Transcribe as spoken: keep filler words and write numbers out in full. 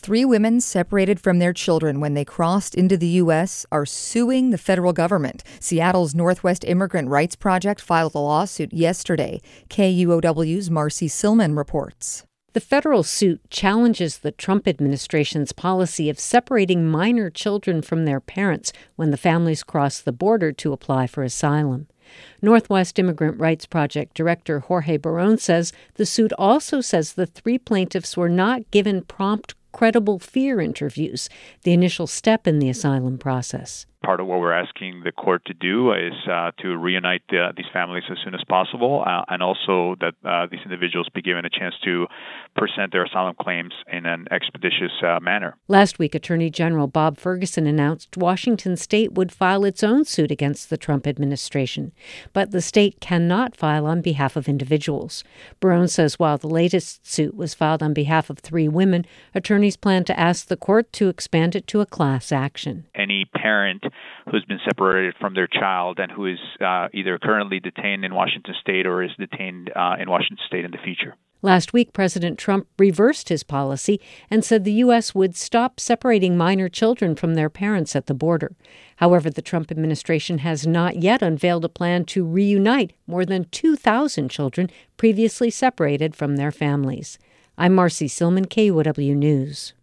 Three women separated from their children when they crossed into the U S are suing the federal government. Seattle's Northwest Immigrant Rights Project filed a lawsuit yesterday. K U O W's Marcy Silman reports. The federal suit challenges the Trump administration's policy of separating minor children from their parents when the families cross the border to apply for asylum. Northwest Immigrant Rights Project Director Jorge Barron says the suit also says the three plaintiffs were not given prompt, credible fear interviews, the initial step in the asylum process. Part of what we're asking the court to do is uh, to reunite the, these families as soon as possible, uh, and also that uh, these individuals be given a chance to present their asylum claims in an expeditious uh, manner. Last week, Attorney General Bob Ferguson announced Washington state would file its own suit against the Trump administration, but the state cannot file on behalf of individuals. Barron says while the latest suit was filed on behalf of three women, attorneys plan to ask the court to expand it to a class action. Any parent who's been separated from their child and who is uh, either currently detained in Washington state or is detained uh, in Washington state in the future. Last week, President Trump reversed his policy and said the U S would stop separating minor children from their parents at the border. However, the Trump administration has not yet unveiled a plan to reunite more than two thousand children previously separated from their families. I'm Marcy Silman, K U O W News.